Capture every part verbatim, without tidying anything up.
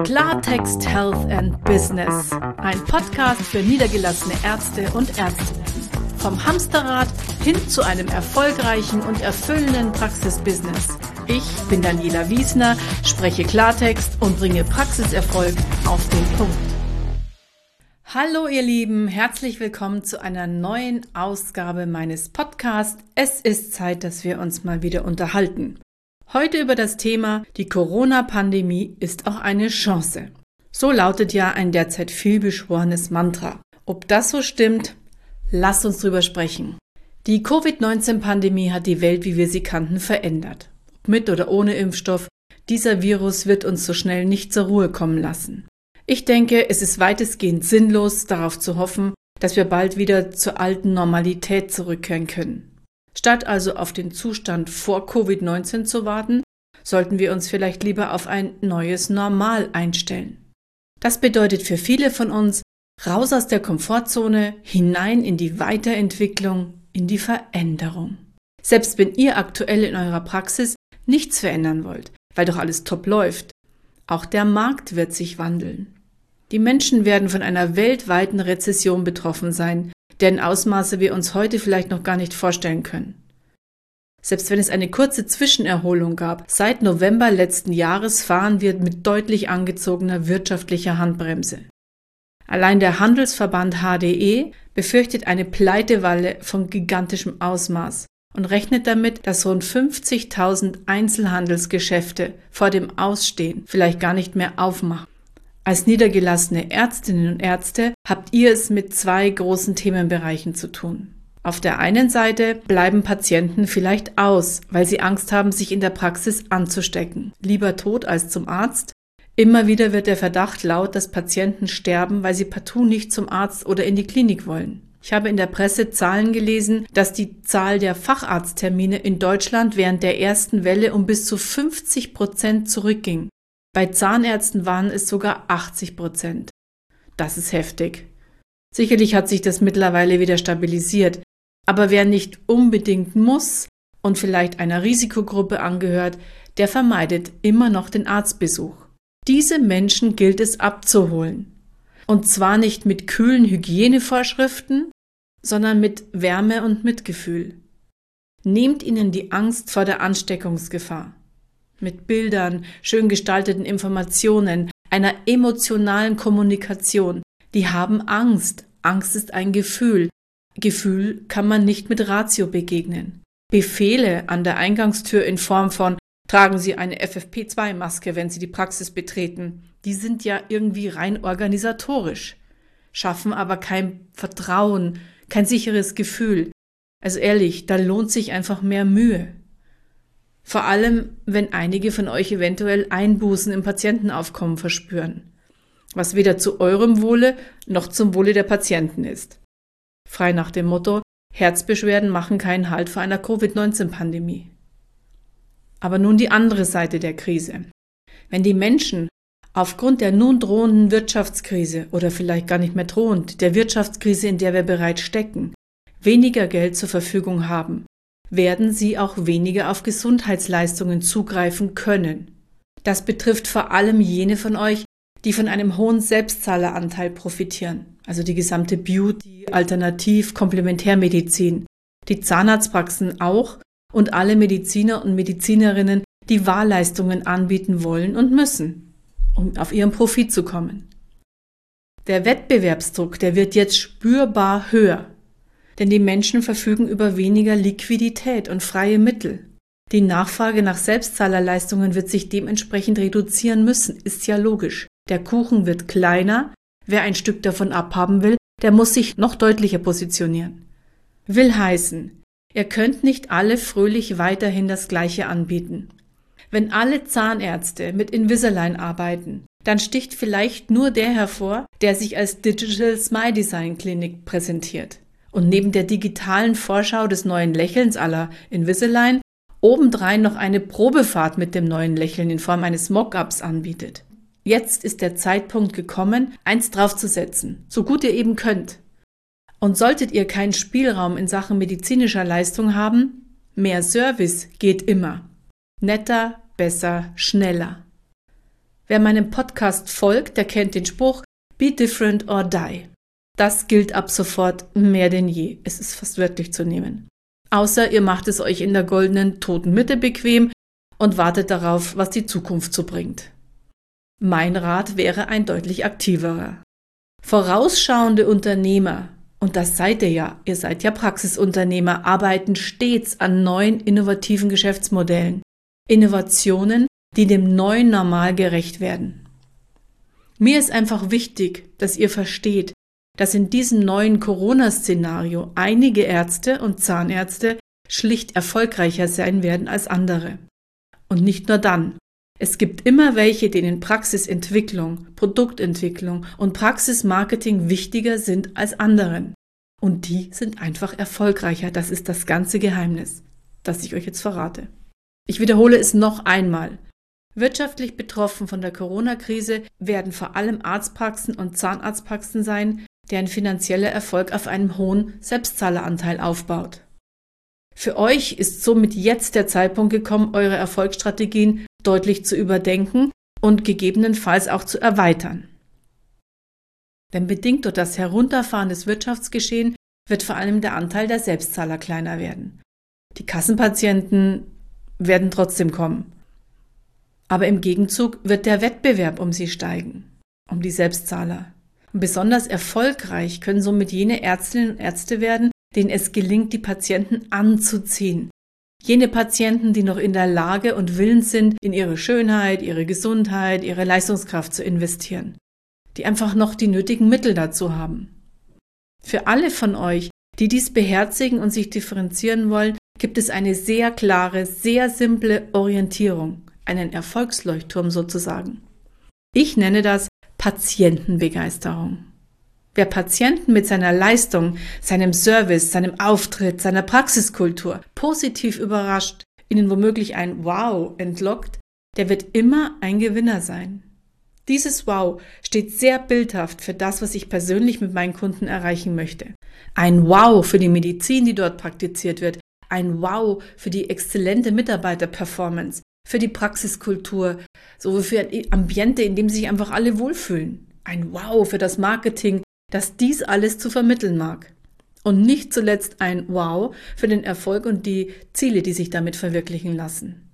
Klartext Health and Business, ein Podcast für niedergelassene Ärzte und Ärztinnen. Vom Hamsterrad hin zu einem erfolgreichen und erfüllenden Praxisbusiness. Ich bin Daniela Wiesner, spreche Klartext und bringe Praxiserfolg auf den Punkt. Hallo ihr Lieben, herzlich willkommen zu einer neuen Ausgabe meines Podcasts. Es ist Zeit, dass wir uns mal wieder unterhalten. Heute über das Thema, die Corona-Pandemie ist auch eine Chance. So lautet ja ein derzeit vielbeschworenes Mantra. Ob das so stimmt? Lasst uns drüber sprechen. Die Covid neunzehn Pandemie hat die Welt, wie wir sie kannten, verändert. Ob mit oder ohne Impfstoff, dieser Virus wird uns so schnell nicht zur Ruhe kommen lassen. Ich denke, es ist weitestgehend sinnlos, darauf zu hoffen, dass wir bald wieder zur alten Normalität zurückkehren können. Statt also auf den Zustand vor Covid neunzehn zu warten, sollten wir uns vielleicht lieber auf ein neues Normal einstellen. Das bedeutet für viele von uns, raus aus der Komfortzone, hinein in die Weiterentwicklung, in die Veränderung. Selbst wenn ihr aktuell in eurer Praxis nichts verändern wollt, weil doch alles top läuft, auch der Markt wird sich wandeln. Die Menschen werden von einer weltweiten Rezession betroffen sein, deren Ausmaße wir uns heute vielleicht noch gar nicht vorstellen können. Selbst wenn es eine kurze Zwischenerholung gab, seit November letzten Jahres fahren wir mit deutlich angezogener wirtschaftlicher Handbremse. Allein der Handelsverband H D E befürchtet eine Pleitewelle von gigantischem Ausmaß und rechnet damit, dass rund fünfzigtausend Einzelhandelsgeschäfte vor dem Ausstehen vielleicht gar nicht mehr aufmachen. Als niedergelassene Ärztinnen und Ärzte habt ihr es mit zwei großen Themenbereichen zu tun. Auf der einen Seite bleiben Patienten vielleicht aus, weil sie Angst haben, sich in der Praxis anzustecken. Lieber tot als zum Arzt. Immer wieder wird der Verdacht laut, dass Patienten sterben, weil sie partout nicht zum Arzt oder in die Klinik wollen. Ich habe in der Presse Zahlen gelesen, dass die Zahl der Facharzttermine in Deutschland während der ersten Welle um bis zu fünfzig Prozent zurückging. Bei Zahnärzten waren es sogar achtzig Prozent. Das ist heftig. Sicherlich hat sich das mittlerweile wieder stabilisiert, aber wer nicht unbedingt muss und vielleicht einer Risikogruppe angehört, der vermeidet immer noch den Arztbesuch. Diese Menschen gilt es abzuholen. Und zwar nicht mit kühlen Hygienevorschriften, sondern mit Wärme und Mitgefühl. Nehmt ihnen die Angst vor der Ansteckungsgefahr. Mit Bildern, schön gestalteten Informationen, einer emotionalen Kommunikation. Die haben Angst. Angst ist ein Gefühl. Gefühl kann man nicht mit Ratio begegnen. Befehle an der Eingangstür in Form von tragen Sie eine F F P zwei Maske, wenn Sie die Praxis betreten, die sind ja irgendwie rein organisatorisch, schaffen aber kein Vertrauen, kein sicheres Gefühl. Also ehrlich, da lohnt sich einfach mehr Mühe. Vor allem, wenn einige von euch eventuell Einbußen im Patientenaufkommen verspüren, was weder zu eurem Wohle noch zum Wohle der Patienten ist. Frei nach dem Motto, Herzbeschwerden machen keinen Halt vor einer Covid neunzehn Pandemie. Aber nun die andere Seite der Krise. Wenn die Menschen aufgrund der nun drohenden Wirtschaftskrise oder vielleicht gar nicht mehr drohend, der Wirtschaftskrise, in der wir bereits stecken, weniger Geld zur Verfügung haben, werden sie auch weniger auf Gesundheitsleistungen zugreifen können. Das betrifft vor allem jene von euch, die von einem hohen Selbstzahleranteil profitieren, also die gesamte Beauty-, Alternativ-, Komplementärmedizin, die Zahnarztpraxen auch und alle Mediziner und Medizinerinnen, die Wahlleistungen anbieten wollen und müssen, um auf ihren Profit zu kommen. Der Wettbewerbsdruck, der wird jetzt spürbar höher. Denn die Menschen verfügen über weniger Liquidität und freie Mittel. Die Nachfrage nach Selbstzahlerleistungen wird sich dementsprechend reduzieren müssen, ist ja logisch. Der Kuchen wird kleiner, wer ein Stück davon abhaben will, der muss sich noch deutlicher positionieren. Will heißen, ihr könnt nicht alle fröhlich weiterhin das Gleiche anbieten. Wenn alle Zahnärzte mit Invisalign arbeiten, dann sticht vielleicht nur der hervor, der sich als Digital Smile Design Clinic präsentiert. Und neben der digitalen Vorschau des neuen Lächelns à la Invisalign obendrein noch eine Probefahrt mit dem neuen Lächeln in Form eines Mockups anbietet. Jetzt ist der Zeitpunkt gekommen, eins draufzusetzen, so gut ihr eben könnt. Und solltet ihr keinen Spielraum in Sachen medizinischer Leistung haben, mehr Service geht immer. Netter, besser, schneller. Wer meinem Podcast folgt, der kennt den Spruch Be different or die. Das gilt ab sofort mehr denn je. Es ist fast wörtlich zu nehmen. Außer ihr macht es euch in der goldenen toten Mitte bequem und wartet darauf, was die Zukunft so bringt. Mein Rat wäre ein deutlich aktiverer. Vorausschauende Unternehmer, und das seid ihr ja, ihr seid ja Praxisunternehmer, arbeiten stets an neuen, innovativen Geschäftsmodellen. Innovationen, die dem neuen Normal gerecht werden. Mir ist einfach wichtig, dass ihr versteht, dass in diesem neuen Corona-Szenario einige Ärzte und Zahnärzte schlicht erfolgreicher sein werden als andere. Und nicht nur dann. Es gibt immer welche, denen Praxisentwicklung, Produktentwicklung und Praxismarketing wichtiger sind als anderen. Und die sind einfach erfolgreicher. Das ist das ganze Geheimnis, das ich euch jetzt verrate. Ich wiederhole es noch einmal. Wirtschaftlich betroffen von der Corona-Krise werden vor allem Arztpraxen und Zahnarztpraxen sein, deren finanzieller Erfolg auf einem hohen Selbstzahleranteil aufbaut. Für euch ist somit jetzt der Zeitpunkt gekommen, eure Erfolgsstrategien deutlich zu überdenken und gegebenenfalls auch zu erweitern. Denn bedingt durch das Herunterfahren des Wirtschaftsgeschehens wird vor allem der Anteil der Selbstzahler kleiner werden. Die Kassenpatienten werden trotzdem kommen. Aber im Gegenzug wird der Wettbewerb um sie steigen, um die Selbstzahler. Und besonders erfolgreich können somit jene Ärztinnen und Ärzte werden, denen es gelingt, die Patienten anzuziehen. Jene Patienten, die noch in der Lage und willens sind, in ihre Schönheit, ihre Gesundheit, ihre Leistungskraft zu investieren. Die einfach noch die nötigen Mittel dazu haben. Für alle von euch, die dies beherzigen und sich differenzieren wollen, gibt es eine sehr klare, sehr simple Orientierung. Einen Erfolgsleuchtturm sozusagen. Ich nenne das Patientenbegeisterung. Wer Patienten mit seiner Leistung, seinem Service, seinem Auftritt, seiner Praxiskultur positiv überrascht, ihnen womöglich ein Wow entlockt, der wird immer ein Gewinner sein. Dieses Wow steht sehr bildhaft für das, was ich persönlich mit meinen Kunden erreichen möchte. Ein Wow für die Medizin, die dort praktiziert wird. Ein Wow für die exzellente Mitarbeiterperformance. Für die Praxiskultur, so für ein Ambiente, in dem sich einfach alle wohlfühlen. Ein Wow für das Marketing, das dies alles zu vermitteln mag. Und nicht zuletzt ein Wow für den Erfolg und die Ziele, die sich damit verwirklichen lassen.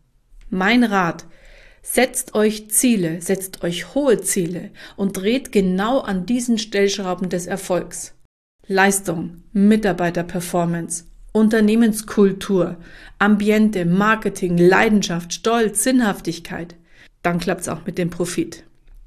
Mein Rat: Setzt euch Ziele, setzt euch hohe Ziele und dreht genau an diesen Stellschrauben des Erfolgs. Leistung, Mitarbeiterperformance, Unternehmenskultur, Ambiente, Marketing, Leidenschaft, Stolz, Sinnhaftigkeit. Dann klappt's auch mit dem Profit.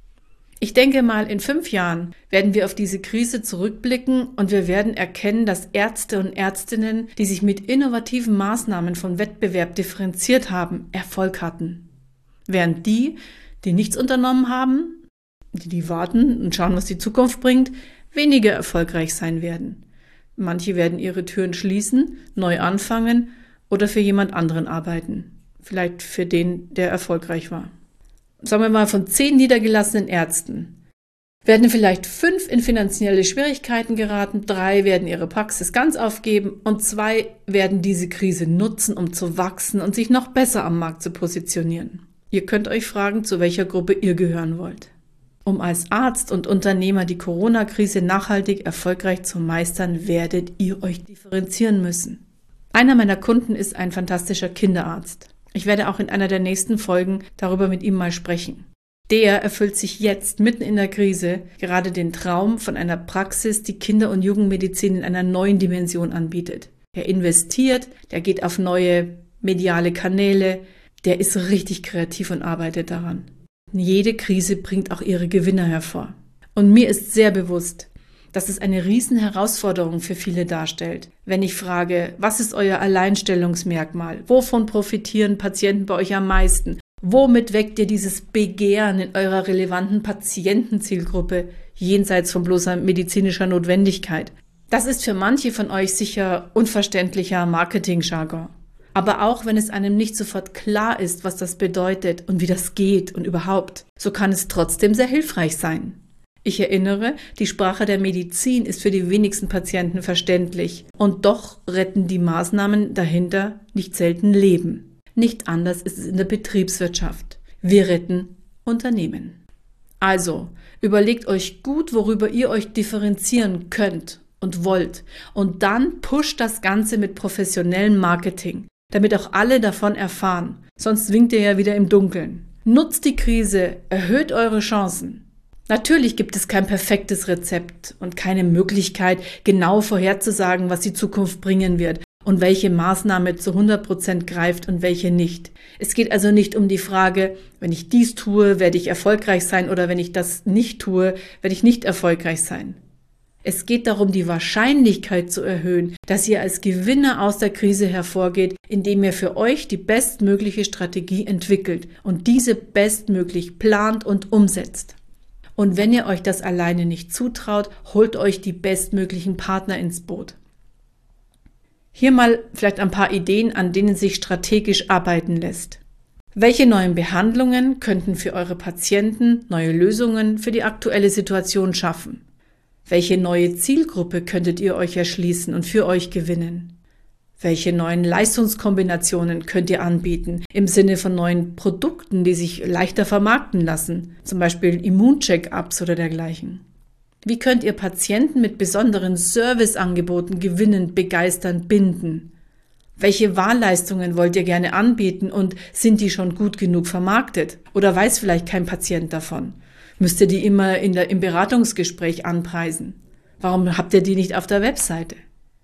Ich denke mal, in fünf Jahren werden wir auf diese Krise zurückblicken und wir werden erkennen, dass Ärzte und Ärztinnen, die sich mit innovativen Maßnahmen von Wettbewerb differenziert haben, Erfolg hatten. Während die, die nichts unternommen haben, die, die warten und schauen, was die Zukunft bringt, weniger erfolgreich sein werden. Manche werden ihre Türen schließen, neu anfangen oder für jemand anderen arbeiten. Vielleicht für den, der erfolgreich war. Sagen wir mal, von zehn niedergelassenen Ärzten werden vielleicht fünf in finanzielle Schwierigkeiten geraten, drei werden ihre Praxis ganz aufgeben und zwei werden diese Krise nutzen, um zu wachsen und sich noch besser am Markt zu positionieren. Ihr könnt euch fragen, zu welcher Gruppe ihr gehören wollt. Um als Arzt und Unternehmer die Corona-Krise nachhaltig erfolgreich zu meistern, werdet ihr euch differenzieren müssen. Einer meiner Kunden ist ein fantastischer Kinderarzt. Ich werde auch in einer der nächsten Folgen darüber mit ihm mal sprechen. Der erfüllt sich jetzt, mitten in der Krise, gerade den Traum von einer Praxis, die Kinder- und Jugendmedizin in einer neuen Dimension anbietet. Er investiert, der geht auf neue mediale Kanäle, der ist richtig kreativ und arbeitet daran. Jede Krise bringt auch ihre Gewinner hervor. Und mir ist sehr bewusst, dass es eine riesen Herausforderung für viele darstellt. Wenn ich frage, was ist euer Alleinstellungsmerkmal? Wovon profitieren Patienten bei euch am meisten? Womit weckt ihr dieses Begehren in eurer relevanten Patientenzielgruppe jenseits von bloßer medizinischer Notwendigkeit? Das ist für manche von euch sicher unverständlicher Marketing-Jargon. Aber auch wenn es einem nicht sofort klar ist, was das bedeutet und wie das geht und überhaupt, so kann es trotzdem sehr hilfreich sein. Ich erinnere, die Sprache der Medizin ist für die wenigsten Patienten verständlich und doch retten die Maßnahmen dahinter nicht selten Leben. Nicht anders ist es in der Betriebswirtschaft. Wir retten Unternehmen. Also, überlegt euch gut, worüber ihr euch differenzieren könnt und wollt. Und dann pusht das Ganze mit professionellem Marketing, damit auch alle davon erfahren. Sonst winkt ihr ja wieder im Dunkeln. Nutzt die Krise, erhöht eure Chancen. Natürlich gibt es kein perfektes Rezept und keine Möglichkeit, genau vorherzusagen, was die Zukunft bringen wird und welche Maßnahme zu hundert Prozent greift und welche nicht. Es geht also nicht um die Frage, wenn ich dies tue, werde ich erfolgreich sein oder wenn ich das nicht tue, werde ich nicht erfolgreich sein. Es geht darum, die Wahrscheinlichkeit zu erhöhen, dass ihr als Gewinner aus der Krise hervorgeht, indem ihr für euch die bestmögliche Strategie entwickelt und diese bestmöglich plant und umsetzt. Und wenn ihr euch das alleine nicht zutraut, holt euch die bestmöglichen Partner ins Boot. Hier mal vielleicht ein paar Ideen, an denen sich strategisch arbeiten lässt. Welche neuen Behandlungen könnten für eure Patienten neue Lösungen für die aktuelle Situation schaffen? Welche neue Zielgruppe könntet ihr euch erschließen und für euch gewinnen? Welche neuen Leistungskombinationen könnt ihr anbieten im Sinne von neuen Produkten, die sich leichter vermarkten lassen, zum Beispiel Immuncheck-ups oder dergleichen? Wie könnt ihr Patienten mit besonderen Serviceangeboten gewinnen, begeistern, binden? Welche Wahlleistungen wollt ihr gerne anbieten und sind die schon gut genug vermarktet? Oder weiß vielleicht kein Patient davon? Müsst ihr die immer in der, im Beratungsgespräch anpreisen? Warum habt ihr die nicht auf der Webseite?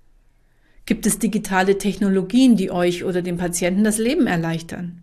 Gibt es digitale Technologien, die euch oder dem Patienten das Leben erleichtern?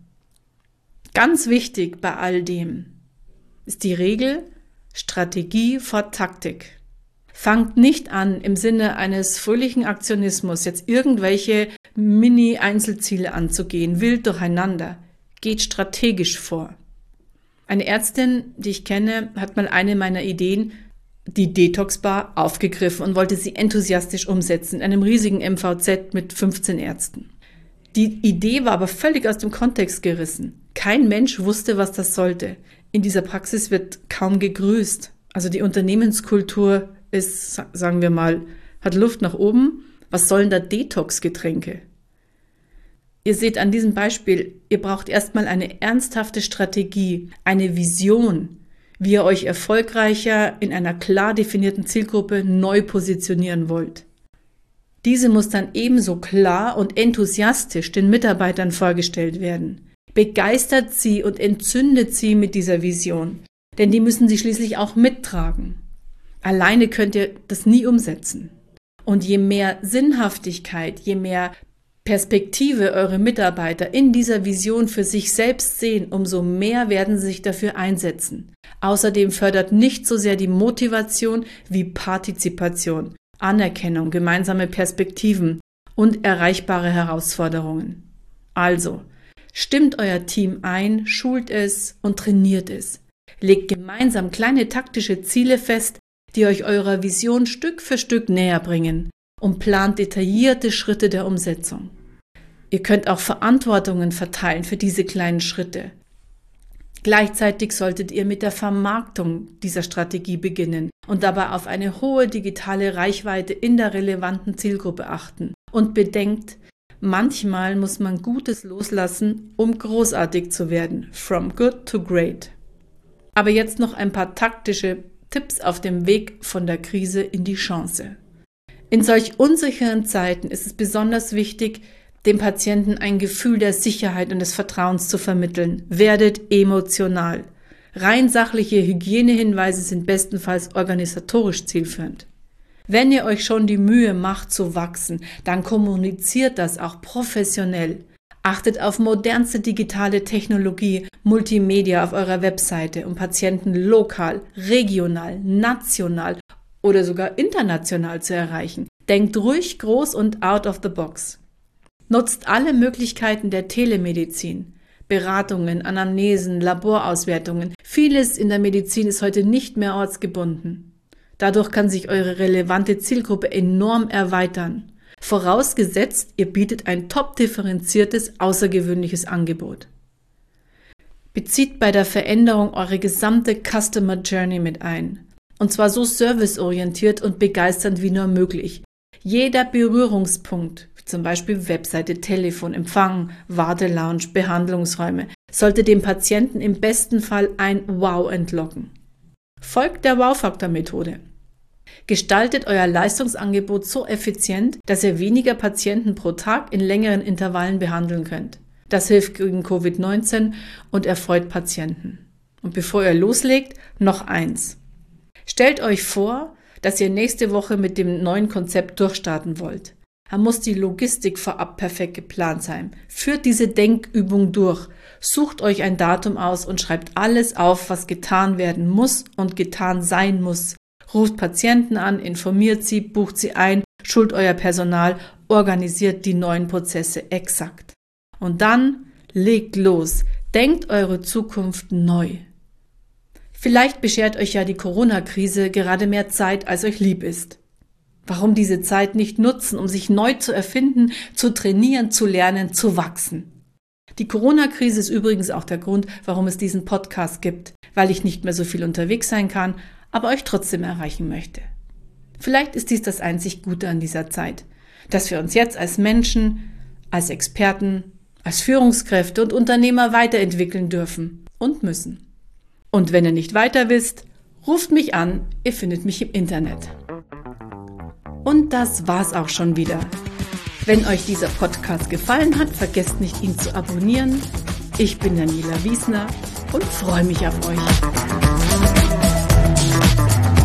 Ganz wichtig bei all dem ist die Regel Strategie vor Taktik. Fangt nicht an, im Sinne eines fröhlichen Aktionismus jetzt irgendwelche Mini-Einzelziele anzugehen, wild durcheinander. Geht strategisch vor. Eine Ärztin, die ich kenne, hat mal eine meiner Ideen, die Detox-Bar, aufgegriffen und wollte sie enthusiastisch umsetzen in einem riesigen M V Z mit fünfzehn Ärzten. Die Idee war aber völlig aus dem Kontext gerissen. Kein Mensch wusste, was das sollte. In dieser Praxis wird kaum gegrüßt. Also die Unternehmenskultur ist, sagen wir mal, hat Luft nach oben. Was sollen da Detox-Getränke? Ihr seht an diesem Beispiel, ihr braucht erstmal eine ernsthafte Strategie, eine Vision, wie ihr euch erfolgreicher in einer klar definierten Zielgruppe neu positionieren wollt. Diese muss dann ebenso klar und enthusiastisch den Mitarbeitern vorgestellt werden. Begeistert sie und entzündet sie mit dieser Vision, denn die müssen sie schließlich auch mittragen. Alleine könnt ihr das nie umsetzen. Und je mehr Sinnhaftigkeit, je mehr Perspektive eure Mitarbeiter in dieser Vision für sich selbst sehen, umso mehr werden sie sich dafür einsetzen. Außerdem fördert nicht so sehr die Motivation wie Partizipation, Anerkennung, gemeinsame Perspektiven und erreichbare Herausforderungen. Also, stimmt euer Team ein, schult es und trainiert es. Legt gemeinsam kleine taktische Ziele fest, die euch eurer Vision Stück für Stück näher bringen und plant detaillierte Schritte der Umsetzung. Ihr könnt auch Verantwortungen verteilen für diese kleinen Schritte. Gleichzeitig solltet ihr mit der Vermarktung dieser Strategie beginnen und dabei auf eine hohe digitale Reichweite in der relevanten Zielgruppe achten. Und bedenkt, manchmal muss man Gutes loslassen, um großartig zu werden. From good to great. Aber jetzt noch ein paar taktische Tipps auf dem Weg von der Krise in die Chance. In solch unsicheren Zeiten ist es besonders wichtig, dem Patienten ein Gefühl der Sicherheit und des Vertrauens zu vermitteln. Werdet emotional. Rein sachliche Hygienehinweise sind bestenfalls organisatorisch zielführend. Wenn ihr euch schon die Mühe macht zu wachsen, dann kommuniziert das auch professionell. Achtet auf modernste digitale Technologie, Multimedia auf eurer Webseite, um Patienten lokal, regional, national oder sogar international zu erreichen. Denkt ruhig groß und out of the box. Nutzt alle Möglichkeiten der Telemedizin. Beratungen, Anamnesen, Laborauswertungen. Vieles in der Medizin ist heute nicht mehr ortsgebunden. Dadurch kann sich eure relevante Zielgruppe enorm erweitern. Vorausgesetzt, ihr bietet ein top differenziertes, außergewöhnliches Angebot. Bezieht bei der Veränderung eure gesamte Customer Journey mit ein. Und zwar so serviceorientiert und begeisternd wie nur möglich. Jeder Berührungspunkt, wie zum Beispiel Webseite, Telefon, Empfang, Wartelounge, Behandlungsräume, sollte dem Patienten im besten Fall ein Wow entlocken. Folgt der Wow-Faktor-Methode. Gestaltet euer Leistungsangebot so effizient, dass ihr weniger Patienten pro Tag in längeren Intervallen behandeln könnt. Das hilft gegen Covid neunzehn und erfreut Patienten. Und bevor ihr loslegt, noch eins. Stellt euch vor, dass ihr nächste Woche mit dem neuen Konzept durchstarten wollt. Da muss die Logistik vorab perfekt geplant sein. Führt diese Denkübung durch. Sucht euch ein Datum aus und schreibt alles auf, was getan werden muss und getan sein muss. Ruft Patienten an, informiert sie, bucht sie ein, schult euer Personal, organisiert die neuen Prozesse exakt. Und dann legt los, denkt eure Zukunft neu. Vielleicht beschert euch ja die Corona-Krise gerade mehr Zeit, als euch lieb ist. Warum diese Zeit nicht nutzen, um sich neu zu erfinden, zu trainieren, zu lernen, zu wachsen? Die Corona-Krise ist übrigens auch der Grund, warum es diesen Podcast gibt, weil ich nicht mehr so viel unterwegs sein kann, aber euch trotzdem erreichen möchte. Vielleicht ist dies das einzig Gute an dieser Zeit, dass wir uns jetzt als Menschen, als Experten, als Führungskräfte und Unternehmer weiterentwickeln dürfen und müssen. Und wenn ihr nicht weiter wisst, ruft mich an, ihr findet mich im Internet. Und das war's auch schon wieder. Wenn euch dieser Podcast gefallen hat, vergesst nicht, ihn zu abonnieren. Ich bin Daniela Wiesner und freue mich auf euch.